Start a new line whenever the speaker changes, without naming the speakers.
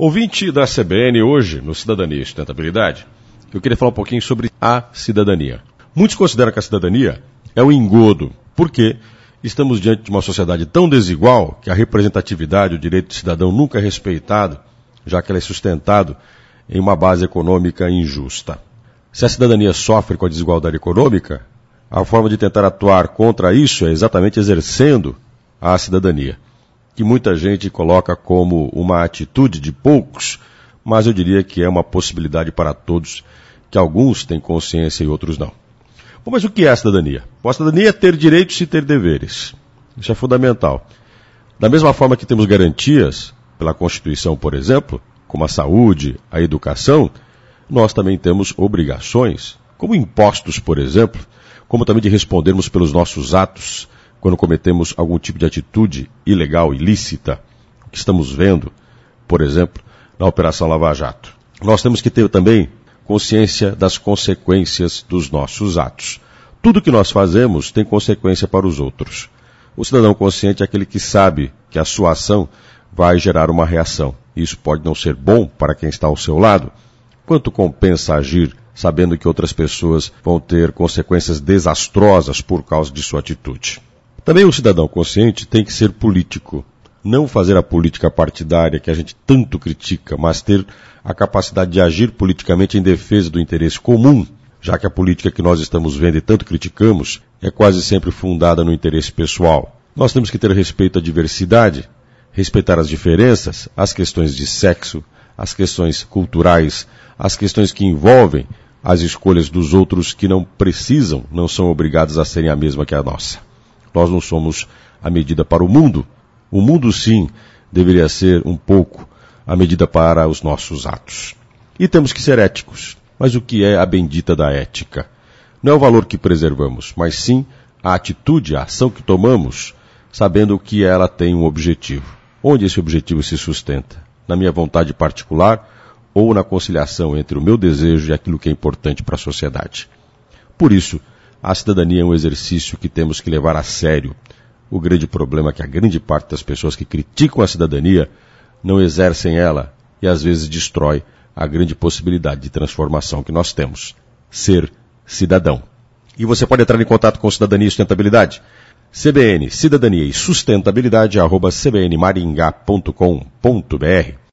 Ouvinte da CBN hoje, no Cidadania e Sustentabilidade, eu queria falar um pouquinho sobre a cidadania. Muitos consideram que a cidadania é um engodo, porque estamos diante de uma sociedade tão desigual que a representatividade, o direito do cidadão nunca é respeitado, já que ele é sustentado em uma base econômica injusta. Se a cidadania sofre com a desigualdade econômica, a forma de tentar atuar contra isso é exatamente exercendo a cidadania, que muita gente coloca como uma atitude de poucos, mas eu diria que é uma possibilidade para todos, que alguns têm consciência e outros não. Bom, mas o que é a cidadania? A cidadania é ter direitos e ter deveres. Isso é fundamental. Da mesma forma que temos garantias pela Constituição, por exemplo, como a saúde, a educação, nós também temos obrigações, como impostos, por exemplo, como também de respondermos pelos nossos atos quando cometemos algum tipo de atitude ilegal, ilícita, o que estamos vendo, por exemplo, na Operação Lava Jato. Nós temos que ter também consciência das consequências dos nossos atos. Tudo que nós fazemos tem consequência para os outros. O cidadão consciente é aquele que sabe que a sua ação vai gerar uma reação. Isso pode não ser bom para quem está ao seu lado. Quanto compensa agir sabendo que outras pessoas vão ter consequências desastrosas por causa de sua atitude? Também o cidadão consciente tem que ser político. Não fazer a política partidária que a gente tanto critica, mas ter a capacidade de agir politicamente em defesa do interesse comum, já que a política que nós estamos vendo e tanto criticamos é quase sempre fundada no interesse pessoal. Nós temos que ter respeito à diversidade, respeitar as diferenças, as questões de sexo, as questões culturais, as questões que envolvem as escolhas dos outros que não precisam, não são obrigados a serem a mesma que a nossa. Nós não somos a medida para o mundo. O mundo, sim, deveria ser um pouco a medida para os nossos atos. E temos que ser éticos. Mas o que é a bendita da ética? Não é o valor que preservamos, mas sim a atitude, a ação que tomamos, sabendo que ela tem um objetivo. Onde esse objetivo se sustenta? Na minha vontade particular ou na conciliação entre o meu desejo e aquilo que é importante para a sociedade? Por isso, a cidadania é um exercício que temos que levar a sério. O grande problema é que a grande parte das pessoas que criticam a cidadania não exercem ela e às vezes destrói a grande possibilidade de transformação que nós temos. Ser cidadão. E você pode entrar em contato com Cidadania e Sustentabilidade. CBN, Cidadania e Sustentabilidade, @cbnmaringá.com.br.